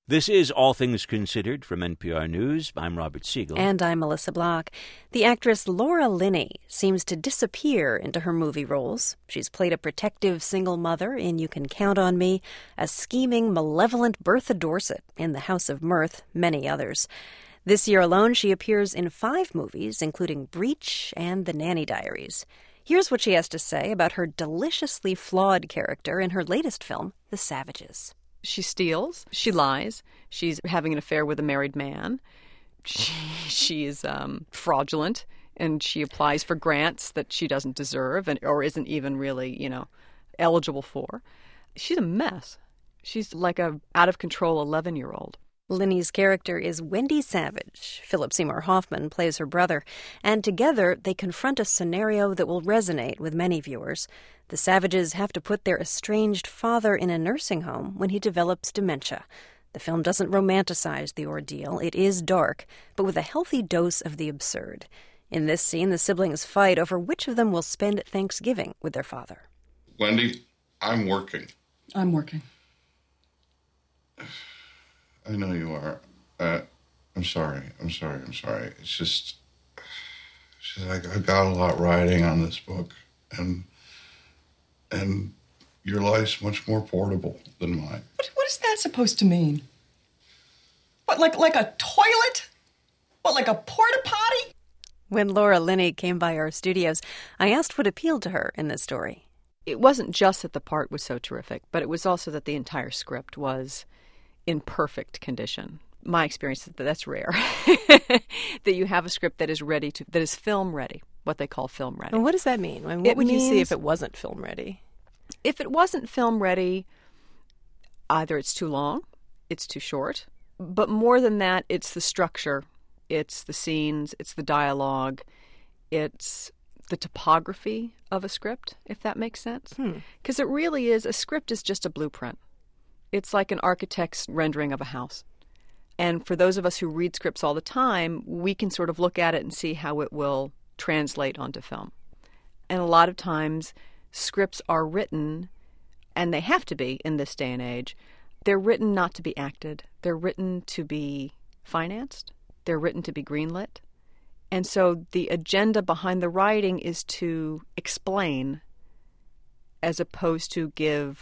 This is All Things Considered from NPR News. I'm Robert Siegel. And I'm Melissa Block. The actress Laura Linney seems to disappear into her movie roles. She's played a protective single mother in You Can Count on Me, a scheming, malevolent Bertha Dorset in The House of Mirth, many others. This year alone, she appears in 5 movies, including Breach and The Nanny Diaries. Here's what she has to say about her deliciously flawed character in her latest film, The Savages. She steals, she lies, she's having an affair with a married man, she's fraudulent, and she applies for grants that she doesn't deserve or isn't even really, eligible for. She's a mess. She's like a out-of-control 11-year-old. Linney's character is Wendy Savage. Philip Seymour Hoffman plays her brother, and together they confront a scenario that will resonate with many viewers. The Savages have to put their estranged father in a nursing home when he develops dementia. The film doesn't romanticize the ordeal. It is dark, but with a healthy dose of the absurd. In this scene, the siblings fight over which of them will spend Thanksgiving with their father. Wendy, I'm working. I'm working. I know you are. I'm sorry. It's just I got a lot riding on this book, and your life's much more portable than mine. What is that supposed to mean? What, like a toilet? What, like a porta potty? When Laura Linney came by our studios, I asked what appealed to her in this story. It wasn't just that the part was so terrific, but it was also that the entire script was in perfect condition. My experience is that that's rare. That you have a script that is film ready, what they call film ready. And what does that mean? I mean, what would you see if it wasn't film ready? If it wasn't film ready, either it's too long, it's too short, but more than that, it's the structure, it's the scenes, it's the dialogue, it's the topography of a script, if that makes sense. Because it really is, a script is just a blueprint. It's like an architect's rendering of a house. And for those of us who read scripts all the time, we can sort of look at it and see how it will translate onto film. And a lot of times, scripts are written, and they have to be in this day and age, they're written not to be acted. They're written to be financed. They're written to be greenlit. And so the agenda behind the writing is to explain as opposed to give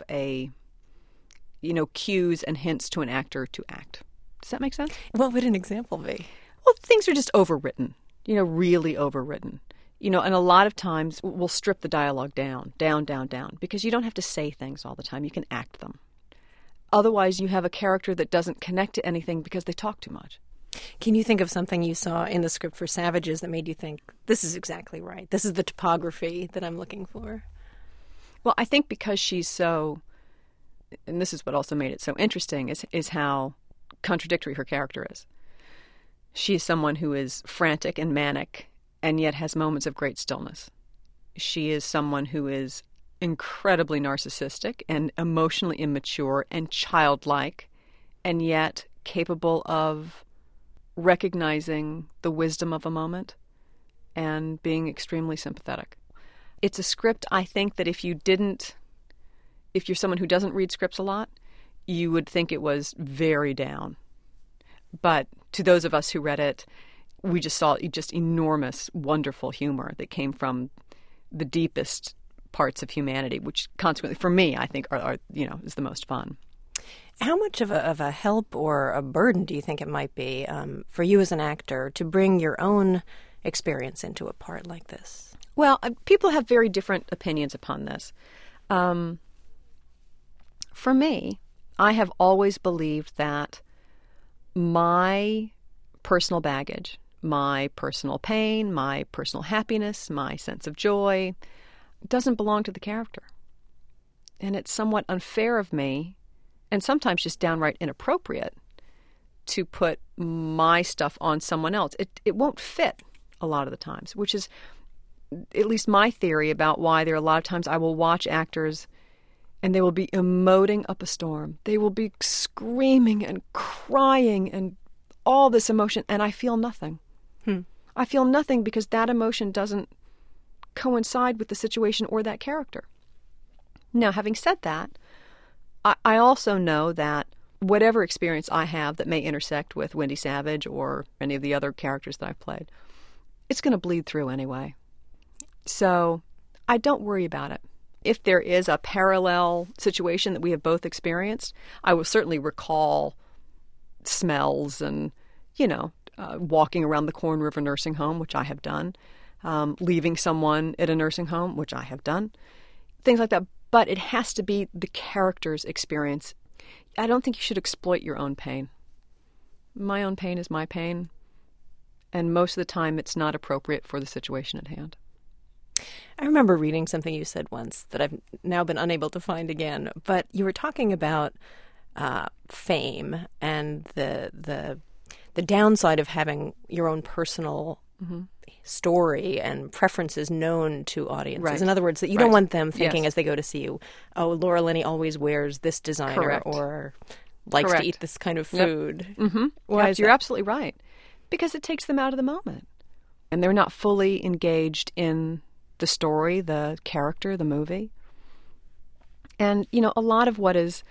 cues and hints to an actor to act. Does that make sense? What would an example be? Well, things are just overwritten, really overwritten. And a lot of times we'll strip the dialogue down, because you don't have to say things all the time. You can act them. Otherwise, you have a character that doesn't connect to anything because they talk too much. Can you think of something you saw in the script for Savages that made you think, this is exactly right, this is the topography that I'm looking for? Well, I think because she's so, and this is what also made it so interesting, is how contradictory her character is. She is someone who is frantic and manic and yet has moments of great stillness. She is someone who is incredibly narcissistic and emotionally immature and childlike, and yet capable of recognizing the wisdom of a moment and being extremely sympathetic. It's a script, I think, that if you're someone who doesn't read scripts a lot, you would think it was very down. But to those of us who read it, we just saw just enormous, wonderful humor that came from the deepest parts of humanity, which consequently, for me, I think are is the most fun. How much of a help or a burden do you think it might be for you as an actor to bring your own experience into a part like this? Well, people have very different opinions upon this. For me, I have always believed that my personal baggage, my personal pain, my personal happiness, my sense of joy doesn't belong to the character. And it's somewhat unfair of me, and sometimes just downright inappropriate, to put my stuff on someone else. It won't fit a lot of the times, which is at least my theory about why there are a lot of times I will watch actors and they will be emoting up a storm. They will be screaming and crying and all this emotion, and I feel nothing. I feel nothing because that emotion doesn't coincide with the situation or that character. Now, having said that, I also know that whatever experience I have that may intersect with Wendy Savage or any of the other characters that I've played, it's going to bleed through anyway. So I don't worry about it. If there is a parallel situation that we have both experienced, I will certainly recall smells and, walking around the corner of a nursing home, which I have done, leaving someone at a nursing home, which I have done, things like that. But it has to be the character's experience. I don't think you should exploit your own pain. My own pain is my pain, and most of the time it's not appropriate for the situation at hand. I remember reading something you said once that I've now been unable to find again, but you were talking about fame and the downside of having your own personal story and preferences known to audiences. Right. In other words, that you don't want them thinking as they go to see you, oh, Laura Linney always wears this designer Correct. or likes to eat this kind of food. Yep. Mm-hmm. Why is You're that? absolutely right. Because it takes them out of the moment. And they're not fully engaged in the story, the character, the movie. And, a lot of what is,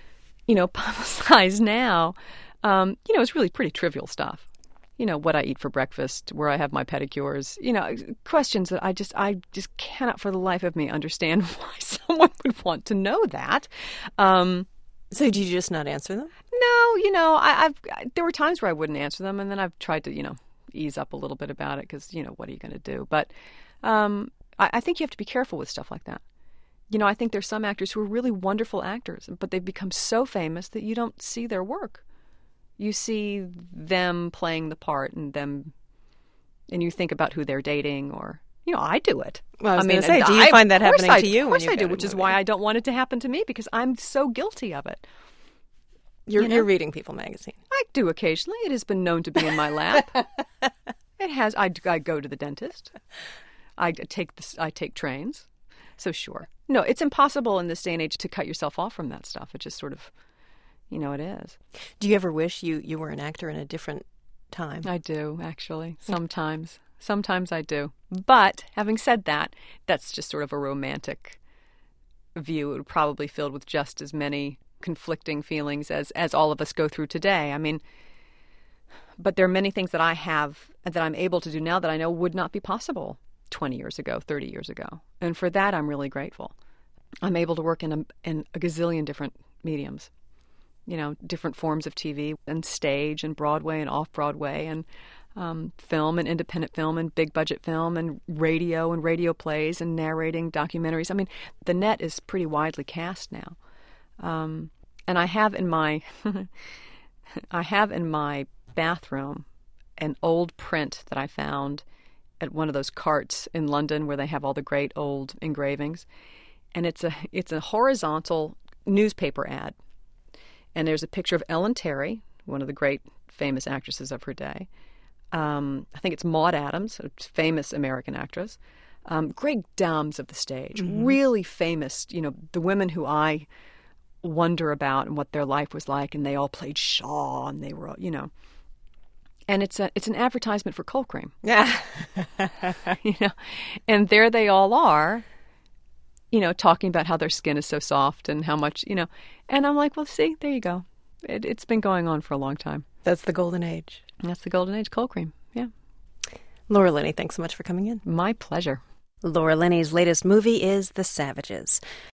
publicized now, is really pretty trivial stuff. What I eat for breakfast, where I have my pedicures, questions that I just cannot for the life of me understand why someone would want to know that. So do you just not answer them? No, there were times where I wouldn't answer them, and then I've tried to, ease up a little bit about it because, what are you going to do? But I think you have to be careful with stuff like that. I think there's some actors who are really wonderful actors, but they've become so famous that you don't see their work. You see them playing the part and you think about who they're dating or, I do it. Well, I was going to say, do you find that happening to you? Of course I do, which is why I don't want it to happen to me because I'm so guilty of it. You're reading People magazine. I do occasionally. It has been known to be in my lap. It has. I go to the dentist. I take trains. So sure. No, it's impossible in this day and age to cut yourself off from that stuff. It just sort of, it is. Do you ever wish you were an actor in a different time? I do, actually. Sometimes. Sometimes I do. But having said that, that's just sort of a romantic view. It would probably filled with just as many conflicting feelings as all of us go through today. I mean, but there are many things that I have that I'm able to do now that I know would not be possible 20 years ago, 30 years ago. And for that, I'm really grateful. I'm able to work in a gazillion different mediums, different forms of TV and stage and Broadway and off-Broadway and film and independent film and big budget film and radio plays and narrating documentaries. I mean, the net is pretty widely cast now. And I have in my bathroom an old print that I found at one of those carts in London where they have all the great old engravings. And it's a horizontal newspaper ad. And there's a picture of Ellen Terry, one of the great famous actresses of her day. I think it's Maude Adams, a famous American actress. Great dames of the stage, really famous, the women who I wonder about and what their life was like, and they all played Shaw, and they were, and it's an advertisement for cold cream. Yeah. And there they all are, talking about how their skin is so soft and how much, and I'm like, well, see, there you go. It's been going on for a long time. That's the golden age. That's the golden age, cold cream. Yeah. Laura Linney, thanks so much for coming in. My pleasure. Laura Linney's latest movie is The Savages.